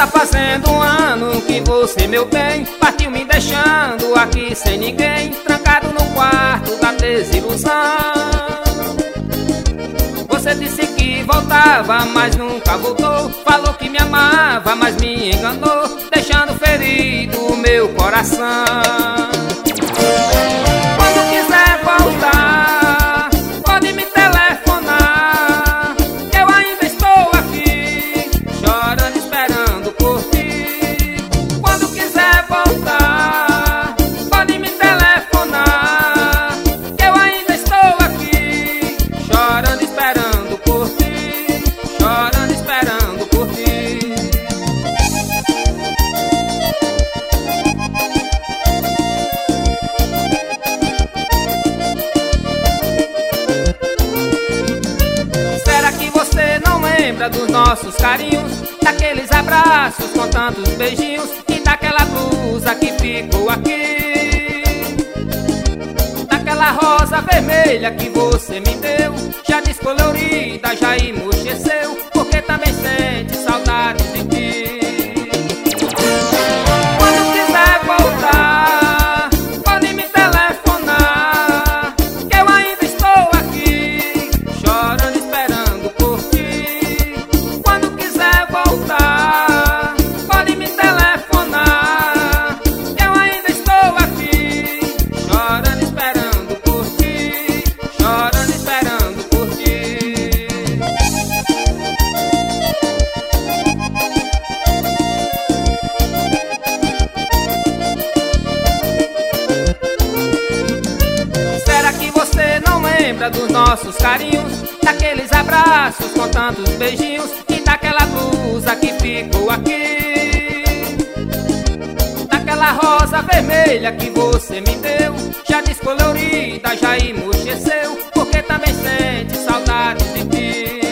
tá fazendo um ano que você, meu bem, partiu me deixando aqui sem ninguém, trancado no quarto da desilusão. Você disse que voltava, mas nunca voltou. Falou que me amava, mas me enganou, deixando ferido o meu coração. Quando quiser voltar, pode me telefonar, que eu ainda estou aqui, chorando, esperando por ti. Quando quiser voltar, pode me telefonar, que eu ainda estou aqui, chorando, esperando por ti, chorando, esperando por ti. Será que você não lembra dos nossos carinhos, daqueles abraços com tantos beijinhos e daquela blusa que ficou aqui, daquela rosa vermelha que você me deu, já descolorida, já emurcheceu, porque também sente saudade de ti. Quando quiser voltar, pode me telefonar, que eu ainda estou aqui, chorando, esperando por ti. Quando quiser voltar, pode me telefonar, que eu ainda estou aqui, chorando, esperando por ti, chorando, esperando por ti. Será que você não lembra dos nossos carinhos, daqueles abraços com tantos beijinhos e daquela blusa que ficou aqui, daquela rosa vermelha que você me deu, já descolorida, já emurcheceu, porque também sente saudade de ti.